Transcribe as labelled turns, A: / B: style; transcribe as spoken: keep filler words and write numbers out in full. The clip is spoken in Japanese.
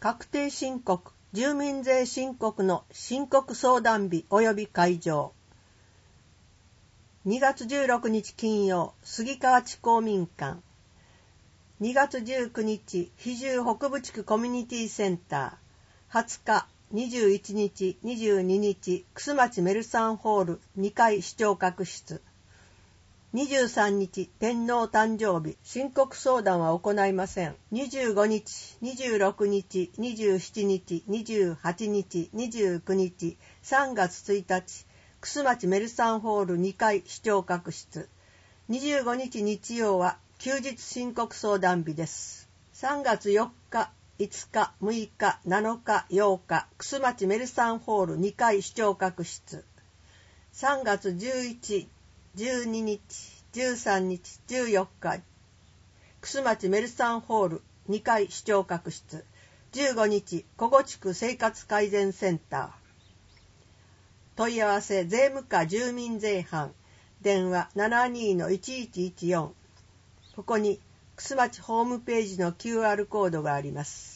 A: 確定申告、住民税申告の申告相談日及び会場。にがつじゅうろくにち金曜、杉川地公民館。にがつじゅうくにち、比重北部地区コミュニティセンター。はつか、にじゅういちにち、にじゅうににち、楠町メルサンホールにかい視聴覚室。にじゅうさんにち、天皇誕生日、申告相談は行いません。にじゅうごにち、にじゅうろくにち、にじゅうしちにち、にじゅうはちにち、にじゅうくにち、さんがつついたち、楠町メルサンホールにかい視聴覚室。にじゅうごにち日曜は休日申告相談日です。さんがつよっか、いつか、むいか、なのか、ようか、楠町メルサンホールにかい視聴覚室。さんがつじゅういち、じゅうににち、じゅうさんにち、じゅうよっか、楠町メルサンホールにかい視聴覚室。じゅうごにち、古後地区生活改善センター。問い合わせ税務課住民税班、電話 ななにのいちいちいちよん。ここに楠町ホームページの キューアール コードがあります。